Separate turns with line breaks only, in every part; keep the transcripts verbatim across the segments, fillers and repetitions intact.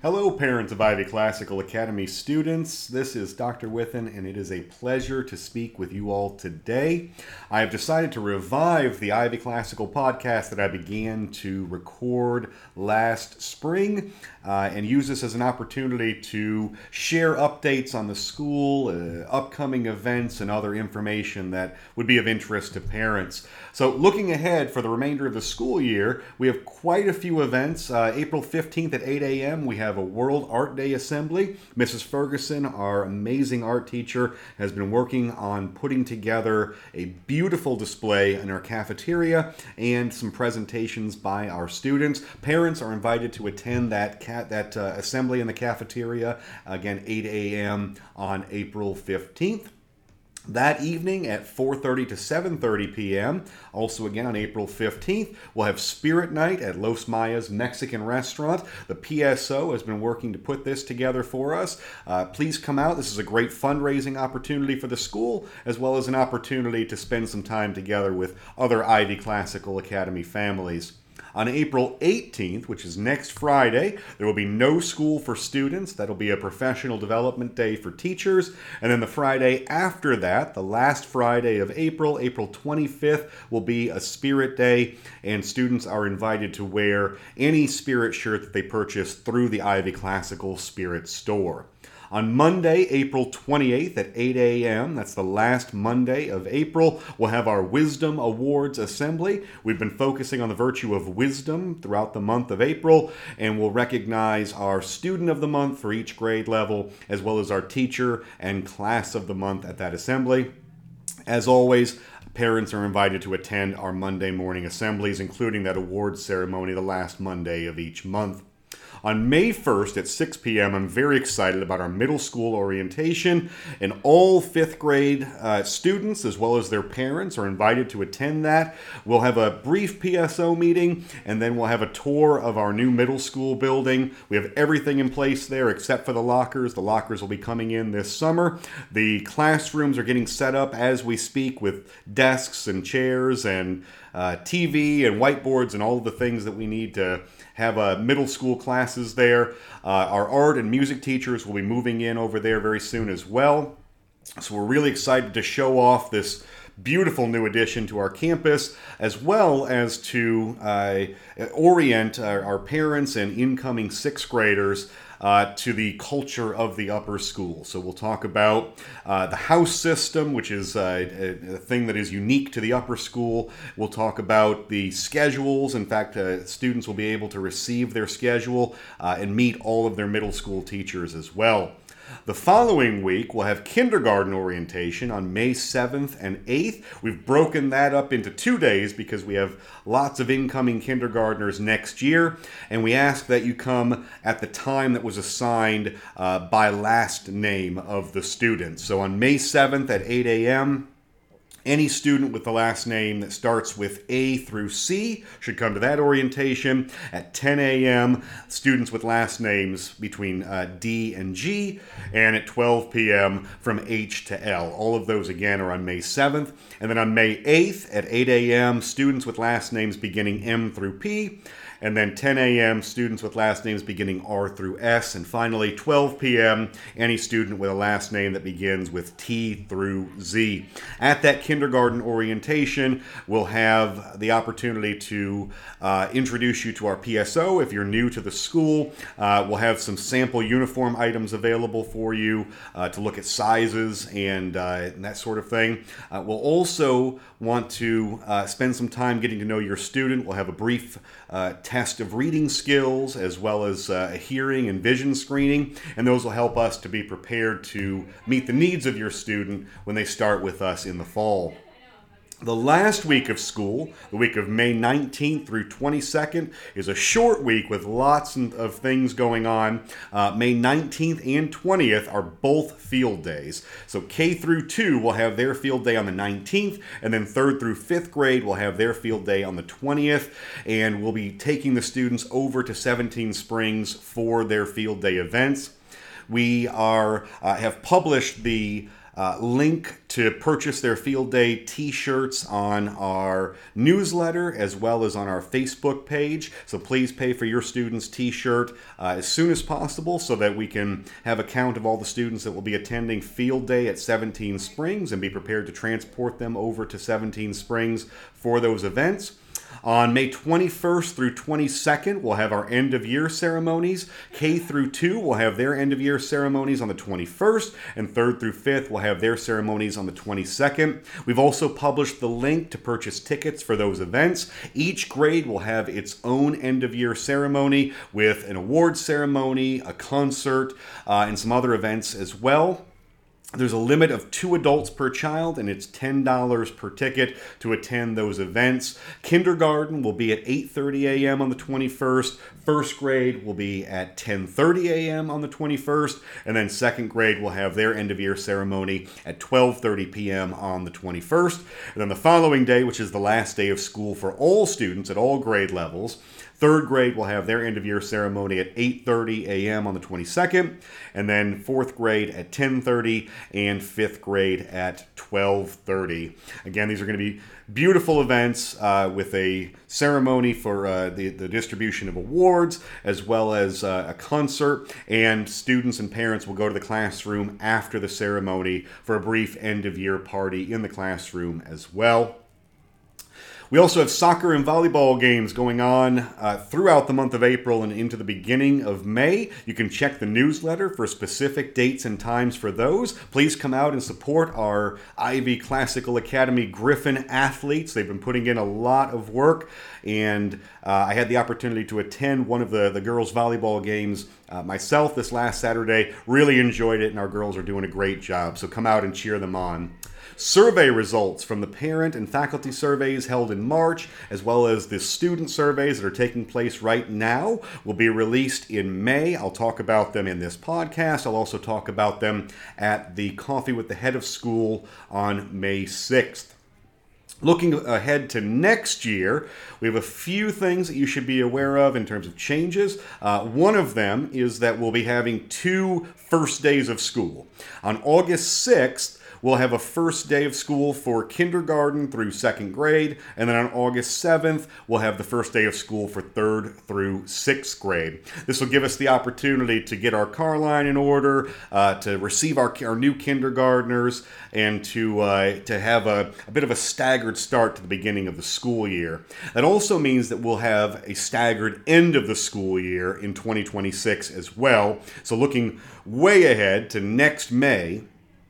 Hello, parents of Ivy Classical Academy students. This is Doctor Withen, and it is a pleasure to speak with you all today. I have decided to revive the Ivy Classical podcast that I began to record last spring uh, and use this as an opportunity to share updates on the school, uh, upcoming events, and other information that would be of interest to parents. So looking ahead for the remainder of the school year, we have quite a few events. Uh, April fifteenth at eight a.m. we have a World Art Day Assembly. Missus Ferguson, our amazing art teacher, has been working on putting together a beautiful display in our cafeteria and some presentations by our students. Parents are invited to attend that cat, that uh, assembly in the cafeteria, again, eight a.m. on April fifteenth. That evening at four thirty to seven thirty p.m., also again on April fifteenth, we'll have Spirit Night at Los Mayas Mexican Restaurant. The P S O has been working to put this together for us. Uh, please come out. This is a great fundraising opportunity for the school, as well as an opportunity to spend some time together with other Ivy Classical Academy families. On April eighteenth, which is next Friday, there will be no school for students. That'll be a professional development day for teachers. And then the Friday after that, the last Friday of April, April twenty-fifth, will be a Spirit Day, and students are invited to wear any Spirit shirt that they purchase through the Ivy Classical Spirit store. On Monday, April twenty-eighth at eight a.m., that's the last Monday of April, we'll have our Wisdom Awards Assembly. We've been focusing on the virtue of wisdom throughout the month of April, and we'll recognize our Student of the Month for each grade level, as well as our Teacher and Class of the Month at that assembly. As always, parents are invited to attend our Monday morning assemblies, including that awards ceremony the last Monday of each month. On May first at six p.m., I'm very excited about our middle school orientation, and all fifth grade uh, students, as well as their parents, are invited to attend that. We'll have a brief P S O meeting, and then we'll have a tour of our new middle school building. We have everything in place there except for the lockers. The lockers will be coming in this summer. The classrooms are getting set up as we speak with desks and chairs and uh, T V and whiteboards and all of the things that we need to have uh, middle school classes there. Uh, our art and music teachers will be moving in over there very soon as well. So we're really excited to show off this beautiful new addition to our campus, as well as to uh, orient our, our parents and incoming sixth graders Uh, to the culture of the upper school. So we'll talk about uh, the house system, which is uh, a, a thing that is unique to the upper school. We'll talk about the schedules. In fact, uh, students will be able to receive their schedule uh, and meet all of their middle school teachers as well. The following week, we'll have kindergarten orientation on May seventh and eighth. We've broken that up into two days because we have lots of incoming kindergartners next year, and we ask that you come at the time that was assigned uh, by last name of the student. So on May seventh at eight a.m., any student with the last name that starts with A through C should come to that orientation. At ten a.m., students with last names between uh, D and G, and at twelve p.m. from H to L. All of those, again, are on May seventh. And then on May eighth at eight a.m., students with last names beginning M through P. And then ten a.m., students with last names beginning R through S. And finally, twelve p.m., any student with a last name that begins with T through Z. At that kindergarten orientation, we'll have the opportunity to uh, introduce you to our P S O. If you're new to the school, uh, we'll have some sample uniform items available for you uh, to look at sizes and, uh, and that sort of thing. Uh, we'll also want to uh, spend some time getting to know your student. We'll have a brief uh, test of reading skills, as well as uh, a hearing and vision screening, and those will help us to be prepared to meet the needs of your student when they start with us in the fall. The last week of school, the week of May nineteenth through twenty-second, is a short week with lots of things going on. Uh, May nineteenth and twentieth are both field days. So K through two will have their field day on the nineteenth, and then third through fifth grade will have their field day on the twentieth, and we'll be taking the students over to Seventeen Springs for their field day events. We are uh, have published the uh, link to purchase their field day t-shirts on our newsletter as well as on our Facebook page. So please pay for your student's t-shirt uh, as soon as possible so that we can have a count of all the students that will be attending field day at Seventeen Springs and be prepared to transport them over to Seventeen Springs for those events. On May twenty-first through twenty-second, we'll have our end-of-year ceremonies. K through two will have their end-of-year ceremonies on the twenty-first, and third through fifth will have their ceremonies on the twenty-second. We've also published the link to purchase tickets for those events. Each grade will have its own end-of-year ceremony with an awards ceremony, a concert, uh, and some other events as well. There's a limit of two adults per child, and it's ten dollars per ticket to attend those events. Kindergarten will be at eight thirty a.m. on the twenty-first. First grade will be at ten thirty a.m. on the twenty-first. And then second grade will have their end-of-year ceremony at twelve thirty p.m. on the twenty-first. And then the following day, which is the last day of school for all students at all grade levels, third grade will have their end-of-year ceremony at eight thirty a.m. on the twenty-second, and then fourth grade at ten thirty, and fifth grade at twelve thirty. Again, these are going to be beautiful events uh, with a ceremony for uh, the, the distribution of awards, as well as uh, a concert, and students and parents will go to the classroom after the ceremony for a brief end-of-year party in the classroom as well. We also have soccer and volleyball games going on uh, throughout the month of April and into the beginning of May. You can check the newsletter for specific dates and times for those. Please come out and support our Ivy Classical Academy Griffin athletes. They've been putting in a lot of work, and uh, I had the opportunity to attend one of the, the girls' volleyball games uh, myself this last Saturday. Really enjoyed it, and our girls are doing a great job, so come out and cheer them on. Survey results from the parent and faculty surveys held in March, as well as the student surveys that are taking place right now, will be released in May. I'll talk about them in this podcast. I'll also talk about them at the Coffee with the Head of School on May sixth. Looking ahead to next year, we have a few things that you should be aware of in terms of changes. Uh, one of them is that we'll be having two first days of school. On August sixth, we'll have a first day of school for kindergarten through second grade, and then on August seventh, we'll have the first day of school for third through sixth grade. This will give us the opportunity to get our car line in order, uh, to receive our, our new kindergartners, and to uh, to have a, a bit of a staggered start to the beginning of the school year. That also means that we'll have a staggered end of the school year in twenty twenty-six as well. So looking way ahead to next May,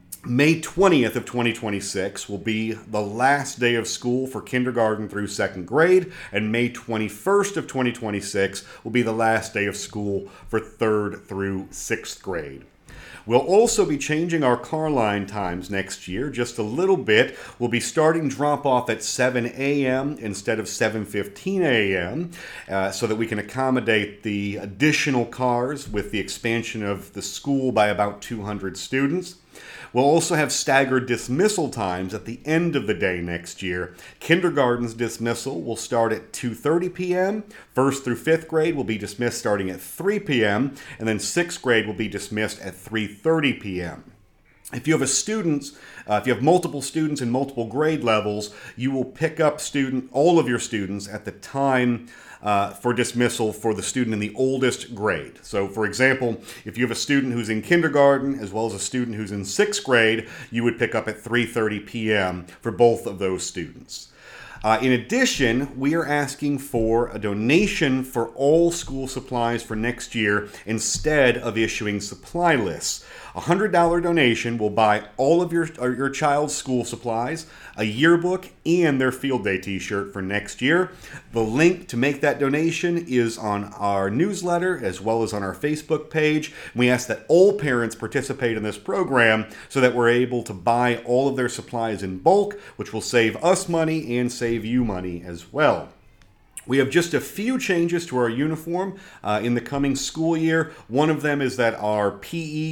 May twentieth of twenty twenty-six will be the last day of school for kindergarten through second grade, and May twenty-first of twenty twenty-six will be the last day of school for third through sixth grade. We'll also be changing our car line times next year just a little bit. We'll be starting drop-off at seven a.m. instead of seven fifteen a.m. Uh, so that we can accommodate the additional cars with the expansion of the school by about two hundred students. We'll also have staggered dismissal times at the end of the day next year. Kindergarten's dismissal will start at two thirty p.m. First through fifth grade will be dismissed starting at three p.m. And then sixth grade will be dismissed at three thirty p.m. If you have a student, uh, if you have multiple students in multiple grade levels, you will pick up student all of your students at the time uh, for dismissal for the student in the oldest grade. So, for example, if you have a student who's in kindergarten as well as a student who's in sixth grade, you would pick up at three thirty p.m. for both of those students. Uh, in addition, we are asking for a donation for all school supplies for next year instead of issuing supply lists. A one hundred dollars donation will buy all of your, your child's school supplies, a yearbook, and their field day t-shirt for next year. The link to make that donation is on our newsletter as well as on our Facebook page. We ask that all parents participate in this program so that we're able to buy all of their supplies in bulk, which will save us money and save you money as well. We have just a few changes to our uniform uh, in the coming school year. One of them is that our P E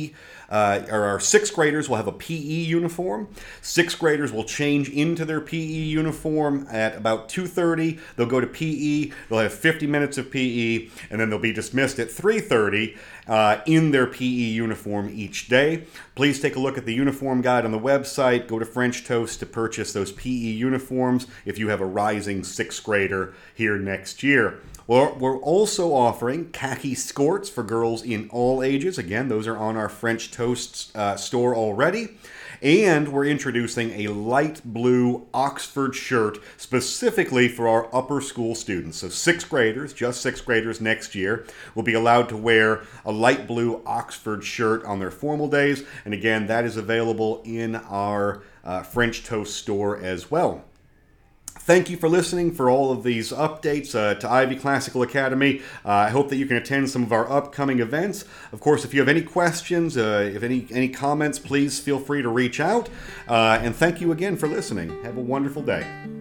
uh, or our sixth graders will have a P E uniform. Sixth graders will change into their P E uniform at about two thirty. They'll go to P E. They'll have fifty minutes of P E, and then they'll be dismissed at three thirty uh, in their P E uniform each day. Please take a look at the uniform guide on the website. Go to French Toast to purchase those P E uniforms if you have a rising sixth grader here next year. Well, we're also offering khaki skirts for girls in all ages. Again, those are on our French Toast uh, store already. And we're introducing a light blue Oxford shirt specifically for our upper school students. So sixth graders, just sixth graders next year, will be allowed to wear a light blue Oxford shirt on their formal days. And again, that is available in our uh, French Toast store as well. Thank you for listening for all of these updates uh, to Ivy Classical Academy. Uh, I hope that you can attend some of our upcoming events. Of course, if you have any questions, uh, if any, any comments, please feel free to reach out. Uh, and thank you again for listening. Have a wonderful day.